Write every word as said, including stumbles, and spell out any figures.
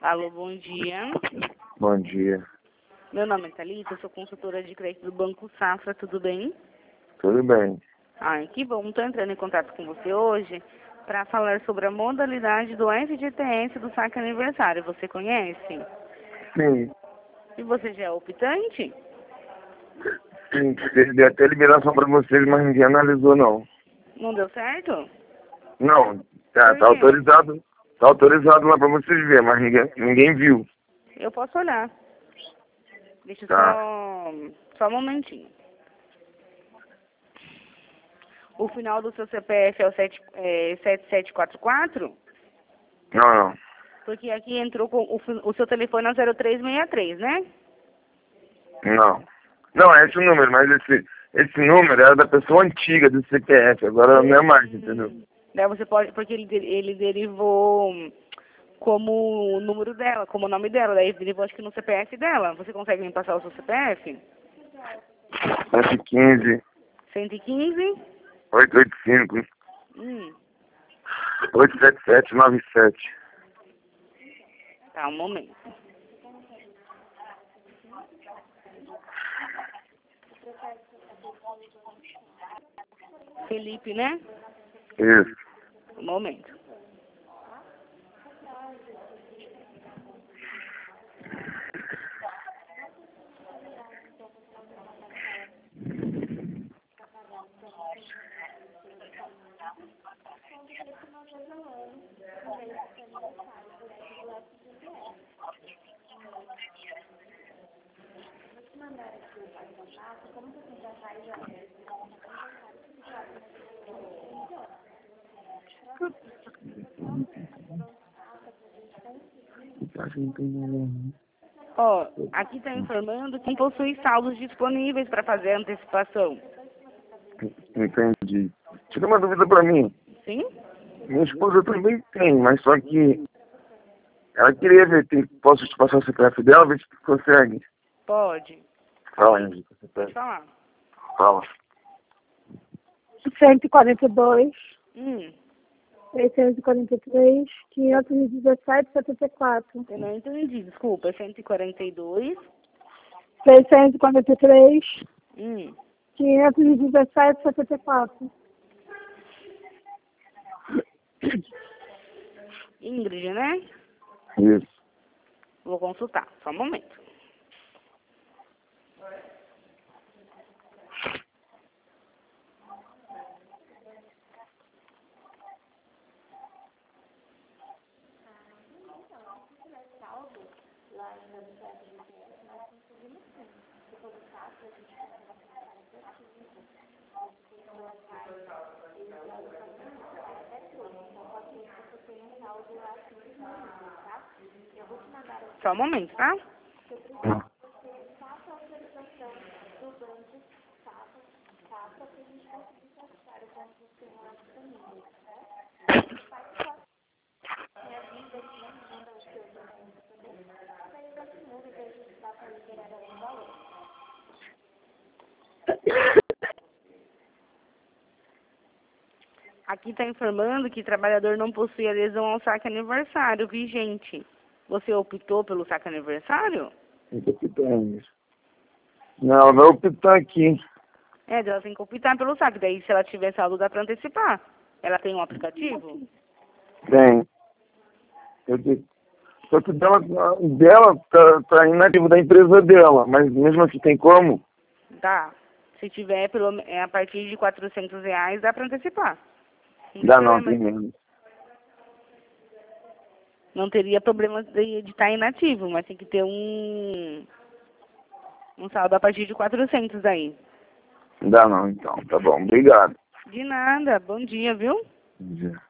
Alô, bom dia. Bom dia. Meu nome é Thalita, eu sou consultora de crédito do Banco Safra, tudo bem? Tudo bem. Ai, que bom. Estou entrando em contato com você hoje para falar sobre a modalidade do F G T S do saque aniversário. Você conhece? Sim. E você já é optante? Sim, dei até liberação para vocês, mas ninguém analisou, não. Não deu certo? Não, tá, Por tá quê? autorizado. Tá autorizado lá para vocês verem, mas ninguém, ninguém viu. Eu posso olhar. Deixa Tá. só, só um momentinho. O final do seu C P F é o sete, é, sete sete quatro quatro? Não, não. Porque aqui entrou com o, fi- o seu telefone é o zero três seis três, né? Não. Não, é esse o número, mas esse, esse número era da pessoa antiga do C P F, agora não é mais, entendeu? Daí você pode, porque ele, de- ele derivou como o número dela, como o nome dela, daí derivou acho que no C P F dela. Você consegue me passar o seu C P F? cento e quinze, cento e quinze? oitocentos e oitenta e cinco, Hum, oitocentos e setenta e sete, noventa e sete. tá, um momento. Felipe, né? Isso. Um momento. Ó, aqui está informando que possui saldos disponíveis para fazer a antecipação. Entendi. Tira uma dúvida para mim. Sim? Minha esposa também tem, mas só que ela queria ver, tem, posso te passar o C P F dela, ver se tu consegue. Pode. Fala, Henrique, o Pode C P F. falar. Fala. cento e quarenta e dois, Hum, trezentos e quarenta e três, quinhentos e dezessete, setenta e quatro. eu não entendi, desculpa. É cento e quarenta e dois. seiscentos e quarenta e três, Hum, quinhentos e dezessete, setenta e quatro. Ingrid, né? Isso. Vou consultar. Só um momento. Só um momento, tá? Aqui está informando que o trabalhador não possui adesão ao saque aniversário vigente. Você optou pelo saque aniversário? Tem que optar nisso. Não, ela vai optar aqui. É, ela tem que optar pelo saque. Daí, se ela tiver saldo, dá para antecipar. Ela tem um aplicativo? Tem. Eu te- Só que dela, dela tá, tá inativo da empresa dela, mas mesmo assim tem como? Dá. Se tiver, pelo, me- é, a partir de quatrocentos reais, dá para antecipar. Não tem Dá não, problema. tem menos. Não teria problema de estar inativo, mas tem que ter um, um saldo a partir de quatrocentos aí. Dá não, então. Tá bom. Obrigado. De nada. Bom dia, viu? Bom dia.